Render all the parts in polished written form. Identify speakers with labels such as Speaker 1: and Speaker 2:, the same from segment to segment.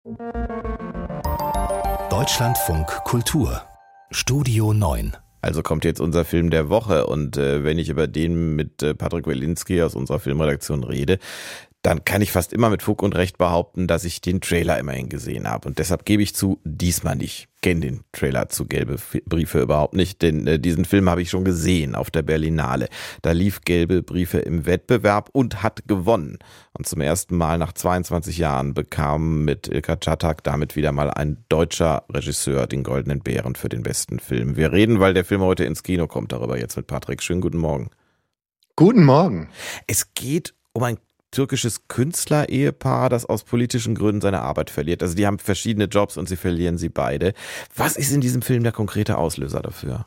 Speaker 1: Deutschlandfunk Kultur Studio 9.
Speaker 2: Also kommt jetzt unser Film der Woche und wenn ich über den mit Patrick Welinski aus unserer Filmredaktion rede, dann kann ich fast immer mit Fug und Recht behaupten, dass ich den Trailer immerhin gesehen habe. Und deshalb gebe ich zu, diesmal nicht. Ich kenne den Trailer zu Gelbe Briefe überhaupt nicht, denn diesen Film habe ich schon gesehen auf der Berlinale. Da lief Gelbe Briefe im Wettbewerb und hat gewonnen. Und zum ersten Mal nach 22 Jahren bekam mit Ilka Czatak damit wieder mal ein deutscher Regisseur den Goldenen Bären für den besten Film. Wir reden, weil der Film heute ins Kino kommt, darüber jetzt mit Patrick. Schönen guten Morgen.
Speaker 3: Guten Morgen.
Speaker 2: Es geht um ein türkisches Künstler-Ehepaar, das aus politischen Gründen seine Arbeit verliert. Also die haben verschiedene Jobs und sie verlieren sie beide. Was ist in diesem Film der konkrete Auslöser dafür?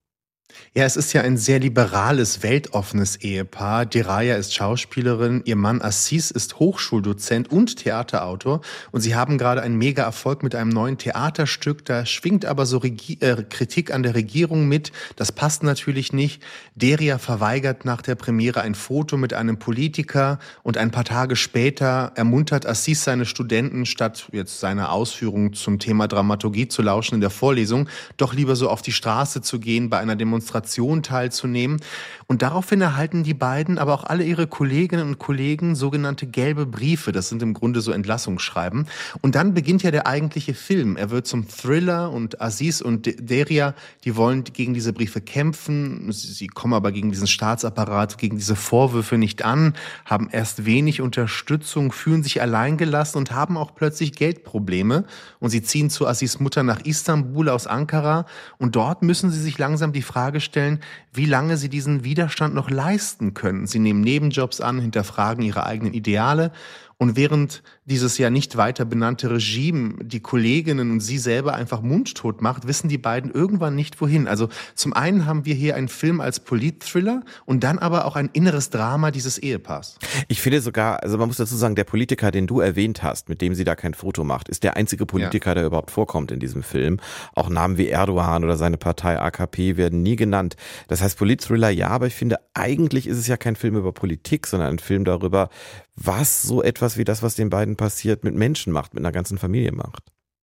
Speaker 3: Ja, es ist ja ein sehr liberales, weltoffenes Ehepaar. Deraya ist Schauspielerin, ihr Mann Aziz ist Hochschuldozent und Theaterautor und sie haben gerade einen Mega-Erfolg mit einem neuen Theaterstück. Da schwingt aber so Kritik an der Regierung mit. Das passt natürlich nicht. Derya verweigert nach der Premiere ein Foto mit einem Politiker und ein paar Tage später ermuntert Aziz seine Studenten, statt jetzt seiner Ausführungen zum Thema Dramaturgie zu lauschen in der Vorlesung, doch lieber so auf die Straße zu gehen, bei einer Demonstration teilzunehmen. Und daraufhin erhalten die beiden, aber auch alle ihre Kolleginnen und Kollegen sogenannte gelbe Briefe. Das sind im Grunde so Entlassungsschreiben. Und dann beginnt ja der eigentliche Film. Er wird zum Thriller und Aziz und Derya, die wollen gegen diese Briefe kämpfen. Sie kommen aber gegen diesen Staatsapparat, gegen diese Vorwürfe nicht an, haben erst wenig Unterstützung, fühlen sich alleingelassen und haben auch plötzlich Geldprobleme. Und sie ziehen zu Aziz' Mutter nach Istanbul aus Ankara. Und dort müssen sie sich langsam die Frage stellen, wie lange sie diesen Widerstand noch leisten können. Sie nehmen Nebenjobs an, hinterfragen ihre eigenen Ideale. Und während dieses ja nicht weiter benannte Regime die Kolleginnen und sie selber einfach mundtot macht, wissen die beiden irgendwann nicht wohin. Also zum einen haben wir hier einen Film als Politthriller und dann aber auch ein inneres Drama dieses Ehepaars.
Speaker 2: Ich finde sogar, also man muss dazu sagen, der Politiker, den du erwähnt hast, mit dem sie da kein Foto macht, ist der einzige Politiker, der überhaupt vorkommt in diesem Film. Auch Namen wie Erdogan oder seine Partei AKP werden nie genannt. Das heißt Politthriller ja, aber ich finde, eigentlich ist es ja kein Film über Politik, sondern ein Film darüber, was so etwas wie das, was den beiden passiert, mit Menschen macht, mit einer ganzen Familie macht.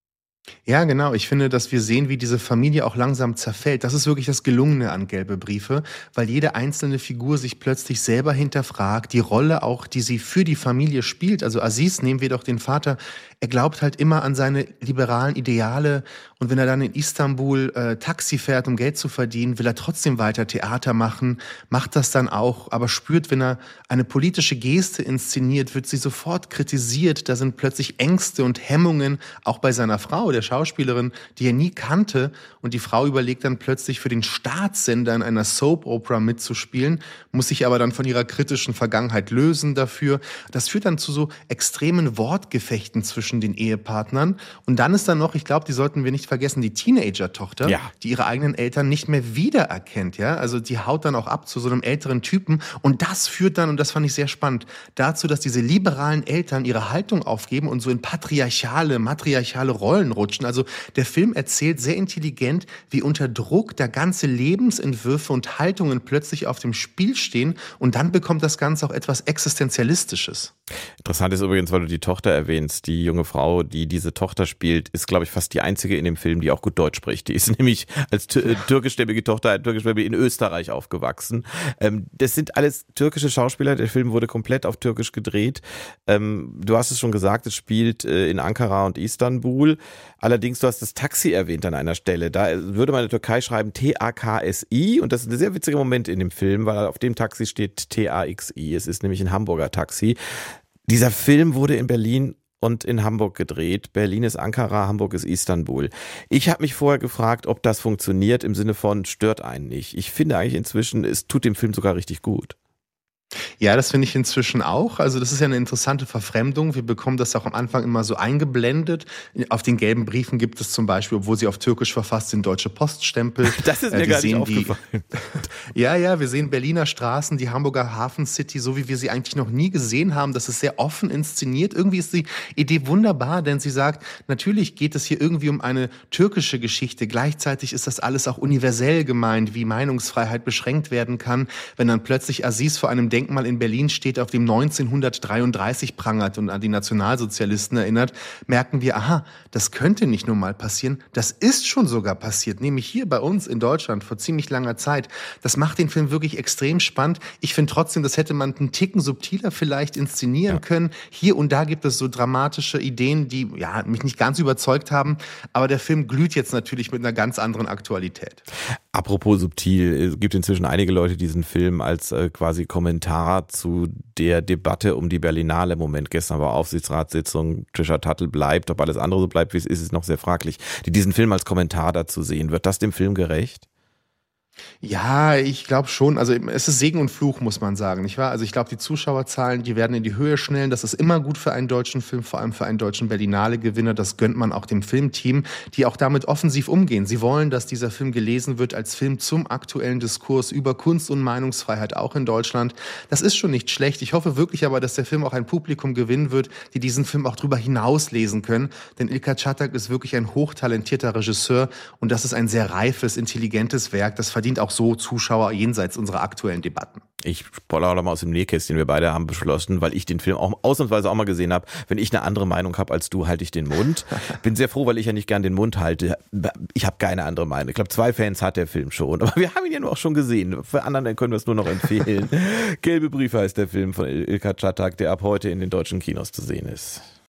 Speaker 3: Ja, genau. Ich finde, dass wir sehen, wie diese Familie auch langsam zerfällt. Das ist wirklich das Gelungene an Gelbe Briefe, weil jede einzelne Figur sich plötzlich selber hinterfragt, die Rolle auch, die sie für die Familie spielt. Also Aziz, nehmen wir doch den Vater, er glaubt halt immer an seine liberalen Ideale und wenn er dann in Istanbul Taxi fährt, um Geld zu verdienen, will er trotzdem weiter Theater machen, macht das dann auch, aber spürt, wenn er eine politische Geste inszeniert, wird sie sofort kritisiert. Da sind plötzlich Ängste und Hemmungen, auch bei seiner Frau, der Schauspielerin, die er nie kannte. Und die Frau überlegt dann plötzlich für den Staatssender in einer Soap-Opera mitzuspielen, muss sich aber dann von ihrer kritischen Vergangenheit lösen dafür. Das führt dann zu so extremen Wortgefechten zwischen den Ehepartnern. Und dann ist da noch, ich glaube, die sollten wir nicht vergessen, die Teenager-Tochter, die ihre eigenen Eltern nicht mehr wiedererkennt. Ja? Also die haut dann auch ab zu so einem älteren Typen. Und das führt dann, und das fand ich sehr spannend, dazu, dass diese liberalen Eltern ihre Haltung aufgeben und so in matriarchale Rollen rutschen. Also der Film erzählt sehr intelligent, wie unter Druck da ganze Lebensentwürfe und Haltungen plötzlich auf dem Spiel stehen und dann bekommt das Ganze auch etwas Existenzialistisches.
Speaker 2: Interessant ist übrigens, weil du die Tochter erwähnst, die junge Frau, die diese Tochter spielt, ist, glaube ich, fast die einzige in dem Film, die auch gut Deutsch spricht. Die ist nämlich als türkischstämmige Tochter in Österreich aufgewachsen. Das sind alles türkische Schauspieler. Der Film wurde komplett auf Türkisch gedreht. Du hast es schon gesagt, es spielt in Ankara und Istanbul. Allerdings, du hast das Taxi erwähnt an einer Stelle. Da würde man in der Türkei schreiben T-A-K-S-I und das ist ein sehr witziger Moment in dem Film, weil auf dem Taxi steht T-A-X-I. Es ist nämlich ein Hamburger Taxi. Dieser Film wurde in Berlin und in Hamburg gedreht. Berlin ist Ankara, Hamburg ist Istanbul. Ich habe mich vorher gefragt, ob das funktioniert im Sinne von stört einen nicht. Ich finde eigentlich inzwischen, es tut dem Film sogar richtig gut.
Speaker 3: Ja, das finde ich inzwischen auch. Also das ist ja eine interessante Verfremdung. Wir bekommen das auch am Anfang immer so eingeblendet. Auf den gelben Briefen gibt es zum Beispiel, obwohl sie auf Türkisch verfasst sind, deutsche Poststempel.
Speaker 2: Das ist mir gar nicht aufgefallen.
Speaker 3: Ja, wir sehen Berliner Straßen, die Hamburger Hafen City, so wie wir sie eigentlich noch nie gesehen haben. Das ist sehr offen inszeniert. Irgendwie ist die Idee wunderbar, denn sie sagt, natürlich geht es hier irgendwie um eine türkische Geschichte. Gleichzeitig ist das alles auch universell gemeint, wie Meinungsfreiheit beschränkt werden kann, wenn dann plötzlich Aziz vor einem Denkmal in Berlin steht, auf dem 1933 prangert und an die Nationalsozialisten erinnert, merken wir, aha, das könnte nicht nur mal passieren, das ist schon sogar passiert, nämlich hier bei uns in Deutschland vor ziemlich langer Zeit. Das macht den Film wirklich extrem spannend. Ich finde trotzdem, das hätte man einen Ticken subtiler vielleicht inszenieren können. Hier und da gibt es so dramatische Ideen, die mich nicht ganz überzeugt haben, aber der Film glüht jetzt natürlich mit einer ganz anderen Aktualität.
Speaker 2: Apropos subtil, es gibt inzwischen einige Leute, die diesen Film als quasi Kommentar zu der Debatte um die Berlinale im Moment, gestern war Aufsichtsratssitzung, Trisha Tuttle bleibt, ob alles andere so bleibt, wie es ist noch sehr fraglich, die diesen Film als Kommentar dazu sehen. Wird das dem Film gerecht?
Speaker 3: Ja, ich glaube schon. Also es ist Segen und Fluch, muss man sagen, nicht wahr? Also ich glaube, die Zuschauerzahlen, die werden in die Höhe schnellen. Das ist immer gut für einen deutschen Film, vor allem für einen deutschen Berlinale-Gewinner. Das gönnt man auch dem Filmteam, die auch damit offensiv umgehen. Sie wollen, dass dieser Film gelesen wird als Film zum aktuellen Diskurs über Kunst und Meinungsfreiheit, auch in Deutschland. Das ist schon nicht schlecht. Ich hoffe wirklich aber, dass der Film auch ein Publikum gewinnen wird, die diesen Film auch drüber hinaus lesen können. Denn Ilker Çatak ist wirklich ein hochtalentierter Regisseur und das ist ein sehr reifes, intelligentes Werk. Das verdient auch so Zuschauer jenseits unserer aktuellen Debatten.
Speaker 2: Ich spoilere mal aus dem Nähkästchen. Wir beide haben beschlossen, weil ich den Film auch ausnahmsweise auch mal gesehen habe, wenn ich eine andere Meinung habe als du, halte ich den Mund. Bin sehr froh, weil ich ja nicht gern den Mund halte. Ich habe keine andere Meinung. Ich glaube, 2 Fans hat der Film schon. Aber wir haben ihn ja nur auch schon gesehen. Für anderen können wir es nur noch empfehlen. Gelbe Briefe heißt der Film von Ilker Çatak, der ab heute in den deutschen Kinos zu sehen ist.